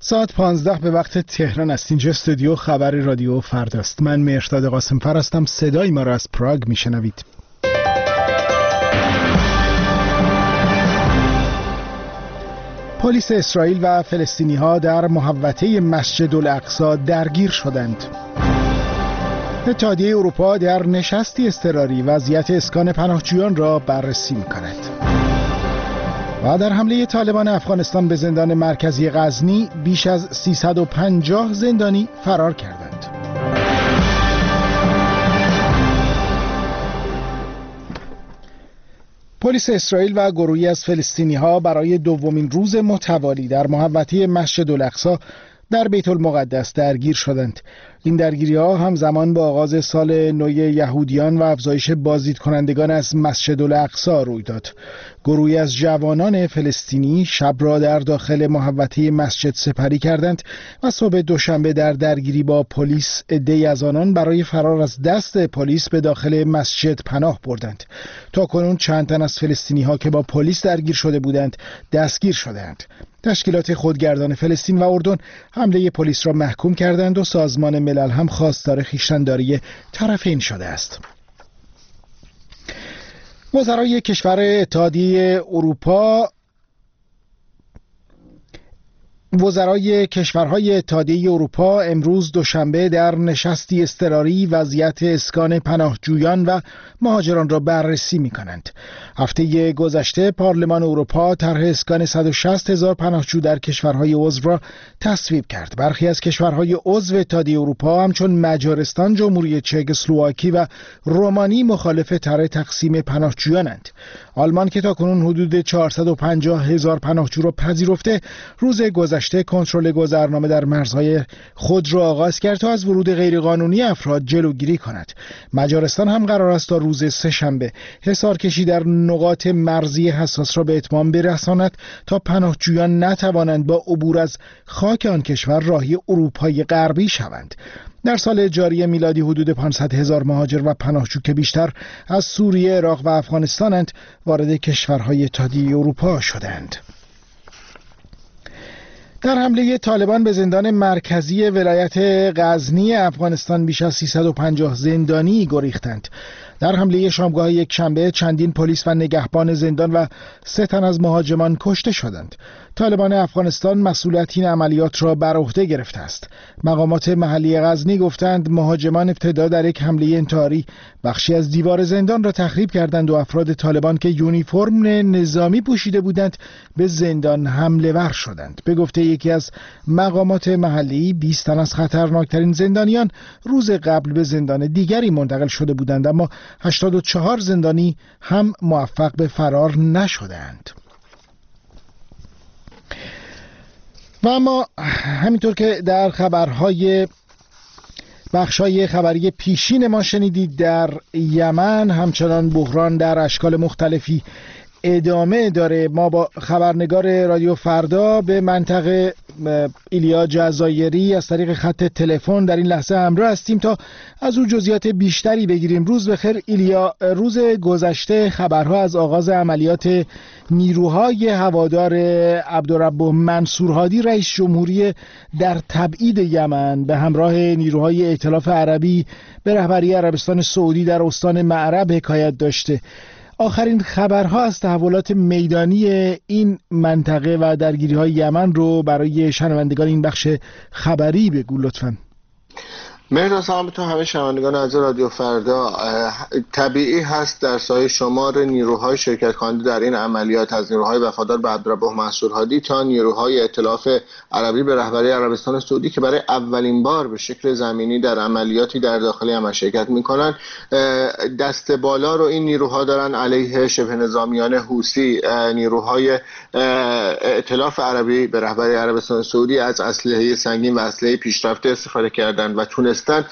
ساعت 15 به وقت تهران است. اینجا استودیو خبر رادیو فرداست. من مهرداد قاسم‌فر هستم. صدای ما را از پراگ میشنوید. پلیس اسرائیل و فلسطینی‌ها در محوطه مسجد الاقصی درگیر شدند. اتحادیه اروپا در نشستی اضطراری وضعیت اسکان پناهجویان را بررسی می‌کند. و در حمله طالبان افغانستان به زندان مرکزی غزنی بیش از 350 زندانی فرار کردند. پلیس اسرائیل و گروهی از فلسطینی‌ها برای دومین روز متوالی در محوطه مسجد الاقصی در بیت المقدس درگیر شدند. این درگیری‌ها همزمان با آغاز سال نو یهودیان و افزایش بازدید کنندگان از مسجد الاقصی روی داد. گروهی از جوانان فلسطینی شب را در داخل محوطه مسجد سپری کردند و صبح دوشنبه در درگیری با پلیس عده‌ای از آنان برای فرار از دست پلیس به داخل مسجد پناه بردند. تاکنون چند تن از فلسطینی‌ها که با پلیس درگیر شده بودند دستگیر شدند. تشکیلات خودگردان فلسطین و اردن حمله پلیس را محکوم کردند و سازمان ملل هم خواستار خویشتن‌داری طرفین شده است. وزرای کشورهای اتحادیه اروپا امروز دوشنبه در نشستی اضطراری وضعیت اسکان پناهجویان و مهاجران را بررسی می‌کنند. هفته گذشته پارلمان اروپا طرح اسکان 160,000 پناهجو در کشورهای عضو را تصویب کرد. برخی از کشورهای عضو اتحادیه اروپا همچون مجارستان، جمهوری چک اسلواکی و رومانی مخالف طرح تقسیم پناهجویانند. آلمان که تاکنون حدود 450,000 پناهجو را پذیرفته، روز گذشته کنترل گذرنامه در مرزهای خود را آغاز کرد تا از ورود غیرقانونی افراد جلوگیری کند. مجارستان هم قرار است تا روز سه‌شنبه حصارکشی در نقاط مرزی حساس را به اتمام برساند تا پناهجویان نتوانند با عبور از خاک آن کشور راهی اروپای غربی شوند. در سال جاری میلادی حدود 500,000 مهاجر و پناهجو که بیشتر از سوریه، عراق و افغانستانند وارد کشورهای اتحادیه اروپا شدند. در حمله طالبان به زندان مرکزی ولایت غزنی افغانستان بیش از 350 زندانی گریختند. در حمله شامگاه یک شنبه چندین پلیس و نگهبان زندان و 3 تن از مهاجمان کشته شدند. طالبان افغانستان مسئولیت این عملیات را بر عهده گرفته است. مقامات محلی غزنی گفتند مهاجمان ابتدا در یک حمله انتحاری بخشی از دیوار زندان را تخریب کردند و افراد طالبان که یونیفرم نظامی پوشیده بودند به زندان حمله ور شدند. به گفته یکی از مقامات محلی 20 تن از خطرناکترین زندانیان روز قبل به زندان دیگری منتقل شده بودند، اما 84 زندانی هم موفق به فرار نشدند. و اما همینطور که در بخشای خبری پیشین ما شنیدید، در یمن همچنان بحران در اشکال مختلفی ادامه داره. ما با خبرنگار رادیو فردا به منطقه ایلیا جزایری از طریق خط تلفن در این لحظه همراه هستیم تا از او جزئیات بیشتری بگیریم. روز بخیر ایلیا. روز گذشته خبرها از آغاز عملیات نیروهای هوادار عبدالرب منصور هادی رئیس جمهوری در تبعید یمن به همراه نیروهای ائتلاف عربی به رهبری عربستان سعودی در استان معرب حکایت داشته. آخرین خبرها از تحولات میدانی این منطقه و درگیری‌های یمن رو برای شنوندگان این بخش خبری بگو لطفاً. مهرداد، سلام به تو، همه شنوندگان عزیز رادیو فردا. طبیعی هست در سایه شمار نیروهای شرکت کننده در این عملیات، از نیروهای وفادار به عبدالرب منصور هادی تا نیروهای ائتلاف عربی به رهبری عربستان سعودی که برای اولین بار به شکل زمینی در عملیاتی در داخل یمن شرکت میکنن، دست بالا رو این نیروها دارن علیه شبه نظامیان حوثی. نیروهای ائتلاف عربی به رهبری عربستان سعودی از اسلحه سنگین و اسلحه پیشرفته استفاده کردند و تونستن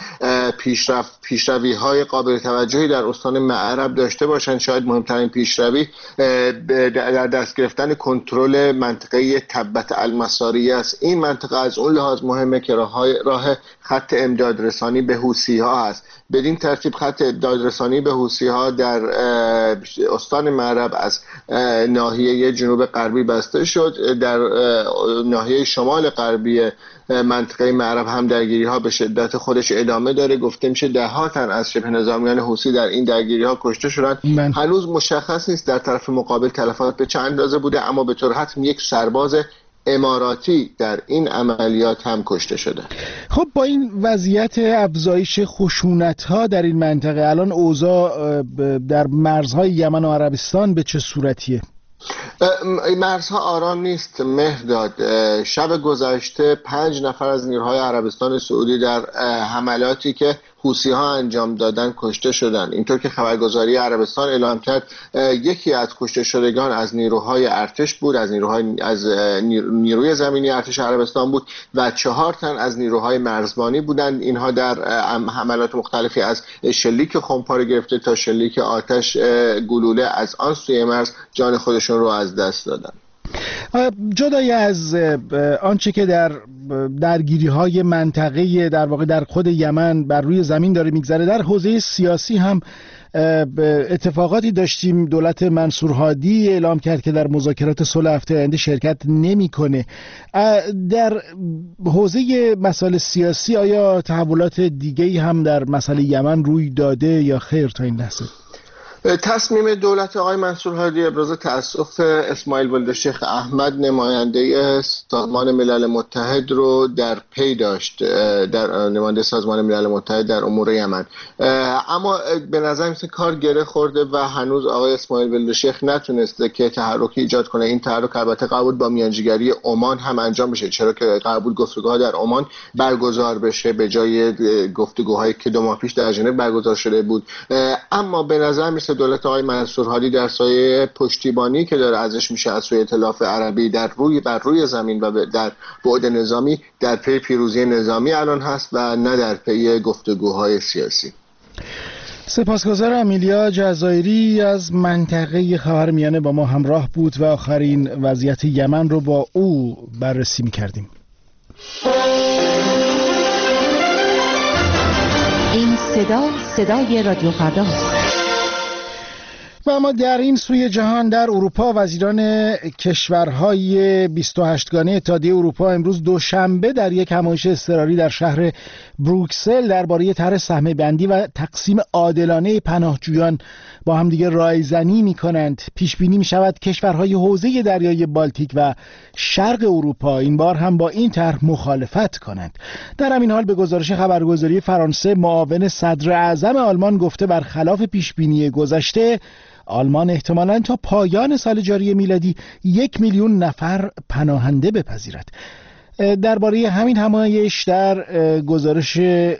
پیشروی‌های قابل توجهی در استان معرب داشته باشند. شاید مهمترین پیشروی در دست گرفتن کنترل منطقه تبت المساریه است. این منطقه از اون لحاظ مهمه که راه خط امدادرسانی به حوثی‌ها هست. بدین ترتیب خط امدادرسانی به حوثی‌ها در استان معرب از ناحیه جنوب غربی بسته شد. در ناحیه شمال غربی منطقه معرب هم درگیری‌ها به شدت خودش ادامه داره. گفته میشه ده‌ها تن از شبه نظامیان حوثی در این درگیری‌ها کشته شدند. هنوز مشخص نیست در طرف مقابل تلفات به چه اندازه بوده، اما به طور حتم یک سرباز اماراتی در این عملیات هم کشته شده. خب با این وضعیت افزایش خشونت‌ها در این منطقه الان اوضاع در مرزهای یمن و عربستان به چه صورتیه؟ مرزها آرام نیست مهرداد. شب گذشته 5 نفر از نیروهای عربستان سعودی در حملاتی که حوثی‌ها انجام دادن کشته شدند. اینطور که خبرگزاری عربستان اعلام کرد یکی از کشته شدگان از نیروهای ارتش بود، از نیروی زمینی ارتش عربستان بود و 4 تن از نیروهای مرزبانی بودند. اینها در حملات مختلفی از شلیک خمپاره گرفته تا شلیک آتش گلوله از آن سوی مرز جان خودشون رو از دست دادن. جدای از آنچه که در درگیری‌های منطقه در واقع در خود یمن بر روی زمین داره میگذره، در حوزه سیاسی هم اتفاقاتی داشتیم. دولت منصور هادی اعلام کرد که در مذاکرات صلح هفته آینده شرکت نمی‌کنه. در حوزه مسائل سیاسی آیا تحولات دیگه‌ای هم در مسئله یمن روی داده یا خیر تا این لحظه؟ تصمیم دولت آقای منصور هادی ابراز تأسف اسماعیل ولد شیخ احمد نماینده سازمان ملل متحد رو در پی داشت، در نماینده سازمان ملل متحد در امور یمن، اما به نظر میاد کار گره خورده و هنوز آقای اسماعیل ولد شیخ نتونسته که تحرکی ایجاد کنه. این تحرک البته قرار بود با میانجیگری عمان هم انجام بشه، چرا که قرار بود گفتگوها در عمان برگزار بشه به جای گفتگوهایی که 2 ماه پیش در ژنو برگزار شده بود. اما به نظر میاد دولت آقای منصور هادی در سایه پشتیبانی که داره ازش میشه از سوی ائتلاف عربی بر روی زمین و در بعد نظامی در پی پیروزی نظامی الان هست و نه در پی گفتگوهای سیاسی. سپاسگزارم. امیلیا جزایری از منطقه خاورمیانه با ما همراه بود و آخرین وضعیت یمن رو با او بررسی می‌کردیم. این صدای رادیو فردا. و اما در این سوی جهان در اروپا وزیران کشورهای 28 گانه اتحادیه اروپا امروز دوشنبه در یک همایش اضطراری در شهر بروکسل درباره طرح سهم بندی و تقسیم عادلانه پناهجویان با هم دیگه رایزنی می‌کنند. پیش بینی می‌شود کشورهای حوزه دریای بالتیک و شرق اروپا این بار هم با این طرح مخالفت کنند. در همین حال به گزارش خبرگزاری فرانسه معاون صدر اعظم آلمان گفته برخلاف پیش بینی گذشته آلمان احتمالاً تا پایان سال جاری میلادی 1 میلیون نفر پناهنده بپذیرد. درباره همین همایش در گزارش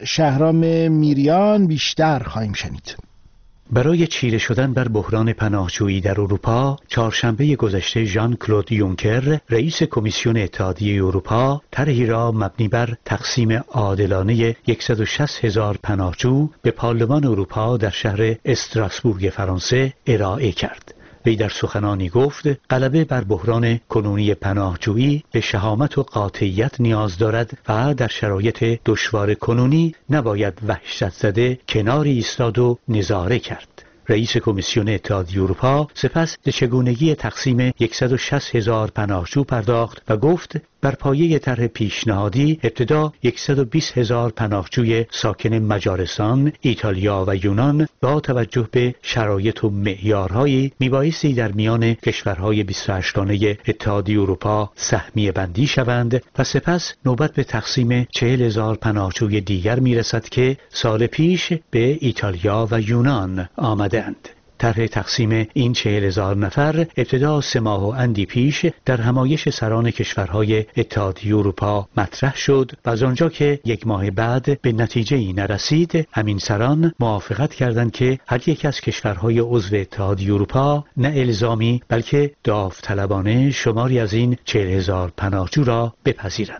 شهرام میریان بیشتر خواهیم شنید. برای چیره شدن بر بحران پناهجویی در اروپا، چهارشنبه گذشته ژان کلود یونکر، رئیس کمیسیون اتحادیه اروپا، طرحی را مبنی بر تقسیم عادلانه 160,000 پناهجو به پارلمان اروپا در شهر استراسبورگ فرانسه ارائه کرد. وی در سخنانی گفت غلبه بر بحران کنونی پناهجویی به شهامت و قاطعیت نیاز دارد و در شرایط دشوار کنونی نباید وحشت زده کناری ایستاد و نظاره کرد. رئیس کمیسیون اتحادیه اروپا سپس به چگونگی تقسیم 160,000 پناهجو پرداخت و گفت بر پایه طرح پیشنهادی ابتدا 120,000 پناهجوی ساکن مجارستان، ایتالیا و یونان با توجه به شرایط و معیارهایی میبایستی در میان کشورهای 28 گانه اتحادیه اروپا سهمیه بندی شوند و سپس نوبت به تقسیم 40,000 پناهجوی دیگر میرسد که سال پیش به ایتالیا و یونان آمدند. طرح تقسیم این 40,000 نفر ابتدا 3 ماه و اندی پیش در همایش سران کشورهای اتحادیه اروپا مطرح شد و از آنجا که 1 ماه بعد به نتیجه‌ای نرسید، همین سران موافقت کردند که هر یک از کشورهای عضو اتحادیه اروپا نه الزامی بلکه داوطلبانه شماری از این 40,000 پناهجو را بپذیرند.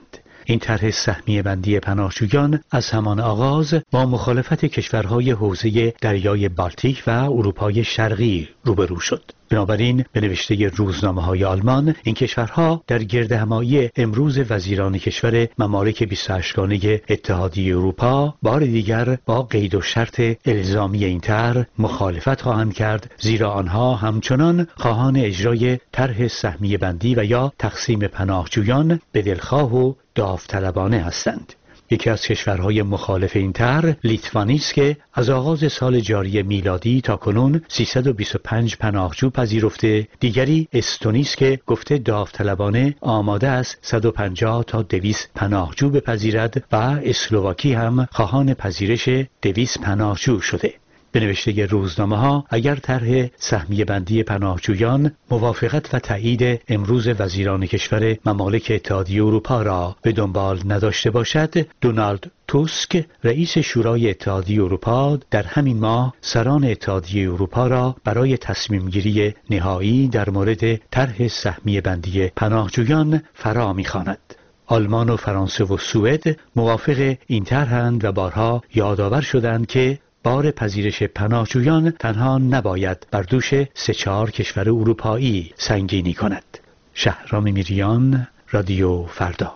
این طرح سهمیه بندی پناهجویان از همان آغاز با مخالفت کشورهای حوزه دریای بالتیک و اروپای شرقی روبرو شد. بنابراین به نوشته روزنامه‌های آلمان، این کشورها در گردهمایی امروز وزیران کشور ممالک 28 گانه اتحادیه اروپا بار دیگر با قید و شرط الزامی این طرح مخالفت خواهند کرد، زیرا آنها همچنان خواهان اجرای طرح سهمیه بندی و یا تقسیم پناهجویان به دلخواه و داوطلبانه هستند. یکی از کشورهای مخالف این طرح لیتوانی است که از آغاز سال جاری میلادی تا کنون 325 پناهجو پذیرفته. دیگری استونی است که گفته داوطلبانه آماده است 150 تا 200 پناهجو بپذیرد و اسلواکی هم خواهان پذیرش 200 پناهجو شده. به نوشته روزنامه‌ها، اگر طرح سهمیه بندی پناهجویان موافقت و تایید امروز وزیران کشور ممالک اتحادیه اروپا را به دنبال نداشته باشد، دونالد توسک رئیس شورای اتحادیه اروپا در همین ماه سران اتحادیه اروپا را برای تصمیم گیری نهایی در مورد طرح سهمیه بندی پناهجویان فرا می‌خواند. آلمان و فرانسه و سوئد موافق این طرحند و بارها یادآور شدند که بار پذیرش پناهجویان تنها نباید بر دوش 3-4 کشور اروپایی سنگینی کند. شهرام میریان، رادیو فردا.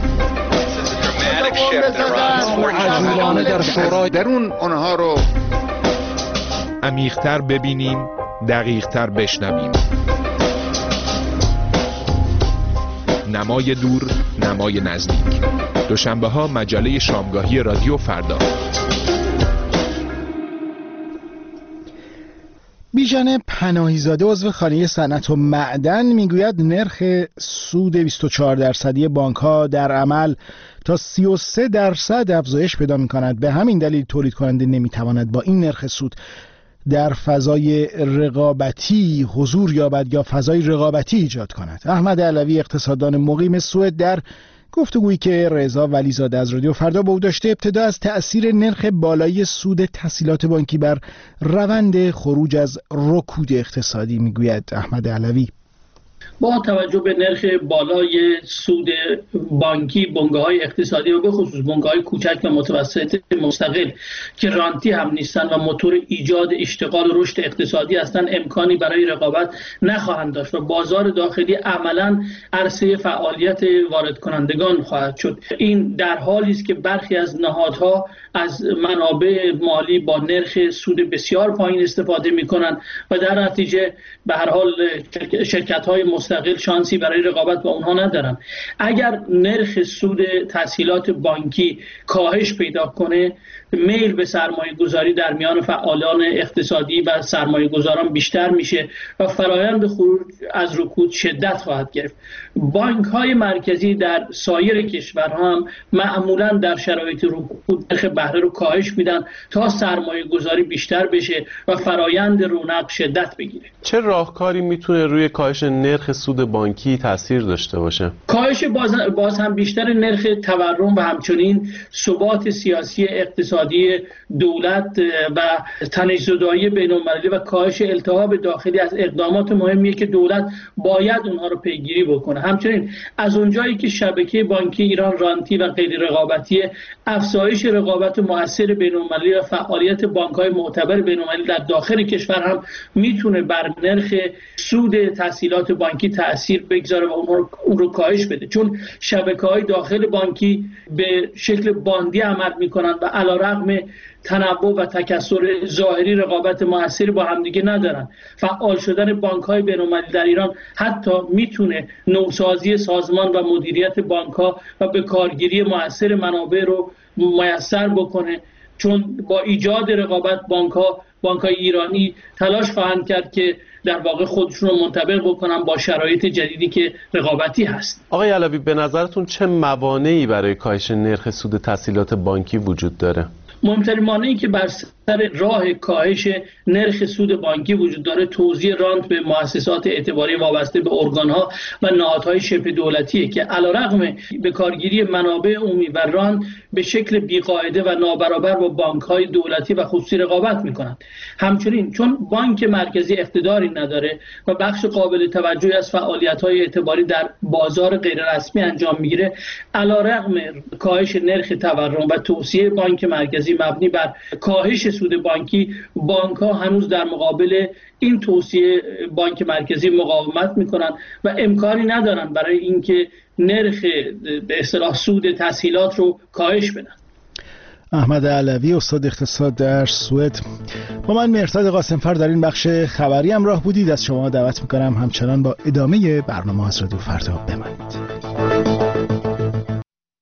درون اونها رو عمیق‌تر ببینیم، دقیق‌تر بشنویم. نمای دور، نمای نزدیک. دوشنبه‌ها مجله شامگاهی رادیو فردا. بیژن پناهیزاده عضو خانه صنعت و معدن میگوید نرخ سود 24% بانک‌ها در عمل تا 33% افزایش پیدا می‌کند. به همین دلیل تولید کننده نمی‌تواند با این نرخ سود در فضای رقابتی حضور یابد یا فضای رقابتی ایجاد کند. احمد علوی، اقتصاددان مقیم سوئد، در گفتگویی که رضا ولیزاده از رادیو فردا با او داشته، ابتدا از تأثیر نرخ بالای سود تسهیلات بانکی بر روند خروج از رکود اقتصادی میگوید. احمد علوی: با توجه به نرخ بالای سود بانکی، بنگاه‌های اقتصادی و به خصوص بنگاه‌های کوچک و متوسط مستقل که رانتی هم نیستند و موتور ایجاد اشتغال و رشد اقتصادی هستند، امکانی برای رقابت نخواهند داشت و بازار داخلی عملاً عرصه فعالیت وارد کنندگان خواهد شد. این در حالی است که برخی از نهادها از منابع مالی با نرخ سود بسیار پایین استفاده می‌کنند و در نتیجه به هر حال شرکت‌های مستقل شانسی برای رقابت با اونها ندارن. اگر نرخ سود تسهیلات بانکی کاهش پیدا کنه، میل به سرمایه گذاری در میان فعالان اقتصادی و سرمایه گذاران بیشتر میشه و فرایند خروج از رکود شدت خواهد گرفت. بانک های مرکزی در سایر کشورها هم معمولا در شرایط رکود نرخ بهره رو کاهش میدن تا سرمایه گذاری بیشتر بشه و فرایند رونق شدت بگیره. چه راهکاری میتونه روی کاهش نرخ سود بانکی تاثیر داشته باشه؟ کاهش باز هم بیشتر نرخ تورم و همچنین ثبات سیاسی اقتصادی دولت و تنش‌زدایی بین‌المللی و کاهش التهاب داخلی از اقدامات مهمیه که دولت باید اونها رو پیگیری بکنه. همچنین از اونجایی که شبکه بانکی ایران رانتی و غیر رقابتی، افزایش رقابت مؤثر بین‌المللی و فعالیت بانک‌های معتبر بین‌المللی در داخل کشور هم میتونه بر نرخ سود تسهیلات بانکی تأثیر بگذاره و اون رو کاهش بده، چون شبکه‌های داخل بانکی به شکل باندی عمل می‌کنند و علی‌رغم تنوع و تکثر ظاهری رقابت موثری با همدیگه ندارن. فعال شدن بانک‌های بین‌المللی در ایران حتی میتونه نوسازی سازمان و مدیریت بانک‌ها و به کارگیری موثر منابع رو میسر بکنه، چون با ایجاد رقابت بانک‌های ایرانی تلاش خواهند کرد که در واقع خودشون رو منطبق بکنن با شرایط جدیدی که رقابتی هست. آقای علوی، به نظرتون چه موانعی برای کاهش نرخ سود تسهیلات بانکی وجود داره؟ مهمترین مانعی که بر راه کاهش نرخ سود بانکی وجود داره توزیع رانت به مؤسسات اعتباری وابسته به ارگان‌ها و نهادهای شبه دولتیه که علیرغم به کارگیری منابع عمومی و رانت به شکل بی‌قاعده و نابرابر با بانک‌های دولتی و خصوصی رقابت می‌کنند. همچنین چون بانک مرکزی اقتداری نداره و بخش قابل توجهی از فعالیت‌های اعتباری در بازار غیررسمی انجام می‌گیره، علیرغم کاهش نرخ تورم و توصیه بانک مرکزی مبنی بر کاهش سود بانکی، بانک‌ها هنوز در مقابل این توصیه بانک مرکزی مقاومت می‌کنند و امکانی ندارند برای اینکه نرخ به اصطلاح سود تسهیلات رو کاهش بدن. احمد علوی، استاد اقتصاد در سوئد، با من مهرداد قاسمفر در این بخش خبری همراه بودید. از شما دعوت می‌کنم همچنان با ادامه برنامه از رادیو فردا بمانید.